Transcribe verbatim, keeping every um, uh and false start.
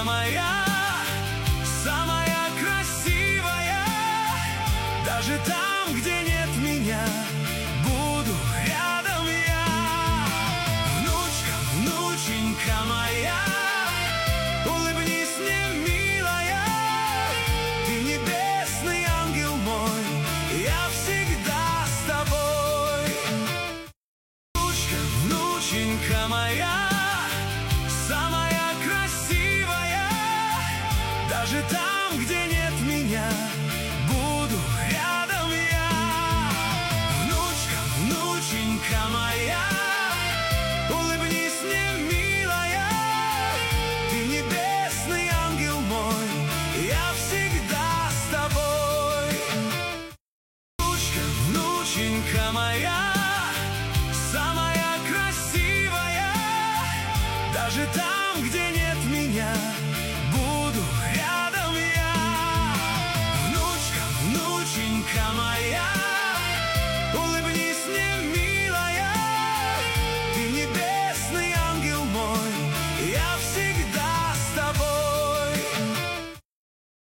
внученька моя, самая красивая. Даже там, где нет меня, буду рядом я. Внучка, внученька моя, улыбнись мне, милая. Ты небесный ангел мой, я всегда с тобой. Внучка, внученька моя, самая красивая. Даже там, где нет меня, буду рядом я. Внучка, внученька моя, улыбнись мне, милая. Ты небесный ангел мой, я всегда с тобой. Внучка, внученька моя, самая красивая. Даже там, где нет меня,